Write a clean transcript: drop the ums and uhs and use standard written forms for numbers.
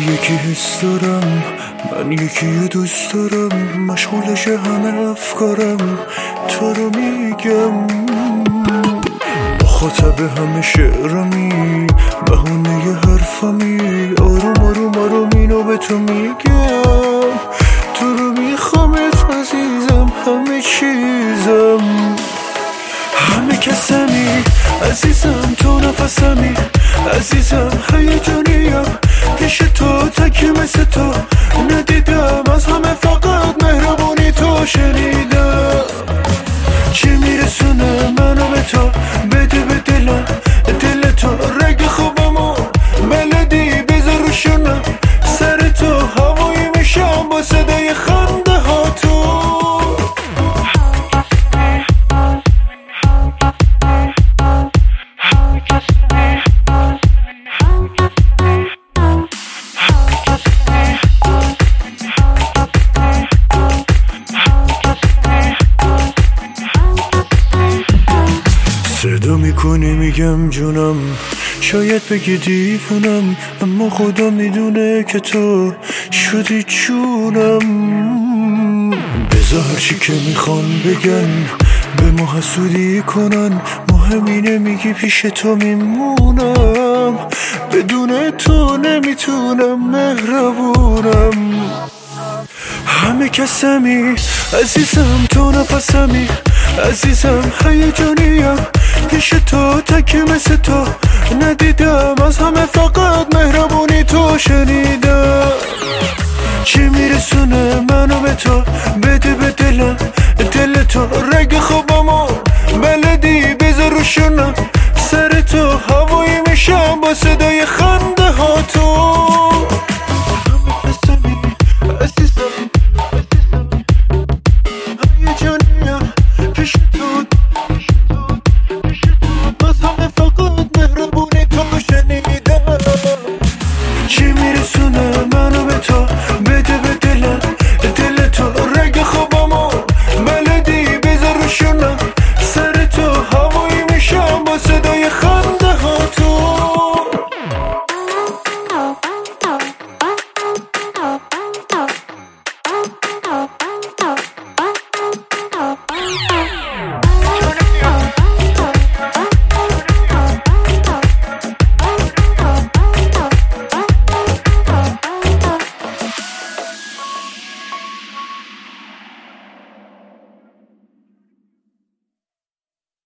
یکی حس دارم، من یکی دوست دارم، مشغولش همه افکارم، تو رو میگم مخاطب همه شعرمی، بهونه حرفمی، آروم آروم آروم اینو به تو میگم، تو رو میخوامت عزیزم، همه چیزم، همه کسمی عزیزم، تو نفسمی عزیزم، هیجانیم پیش تو، تکی مثل تو ندیدم، از همه فقط مهربونی تو شنیدم، چی میرسونه منو به تو، بده به دلم، دل تو رگ خوبمو بلدی، بذار روشونم سر تو، هوایی میشم با صدای خنده ها تو. صدا میکنی میگم جونم، شاید بگی دیوونم، اما خدا میدونه که تو شدی جونم، بذار هرچی که میخوان بگن، به ما حسودی کنن، مهم اینه میگی پیش تو میمونم، بدون تو نمیتونم مهربونم، همه کسمی عزیزم، تو نفسمی عزیزم، هیجانیم پیش تو، تکی مثل تو ندیدم، از همه فقط مهربونی تو شنیدم، چی میرسونه منو به تو، بده به دلم، دل تو رگ خوبمو بلدی، بذار روشونم سر تو، هوایی میشم با صدای خنده ها تو.